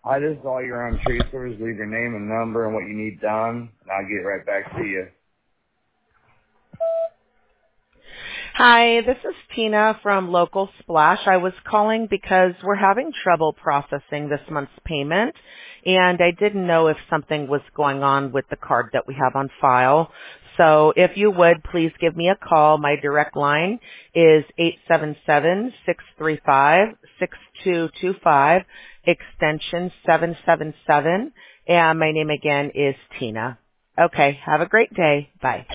Hi, this is all your own tree service. Leave your name and number and what you need done, and I'll get right back to you. Hi, this is Tina from Local Splash. I was calling because we're having trouble processing this month's payment, and I didn't know if something was going on with the card that we have on file. So if you would, please give me a call. My direct line is 877-635-6225, extension 777, and my name again is Tina. Okay, have a great day. Bye.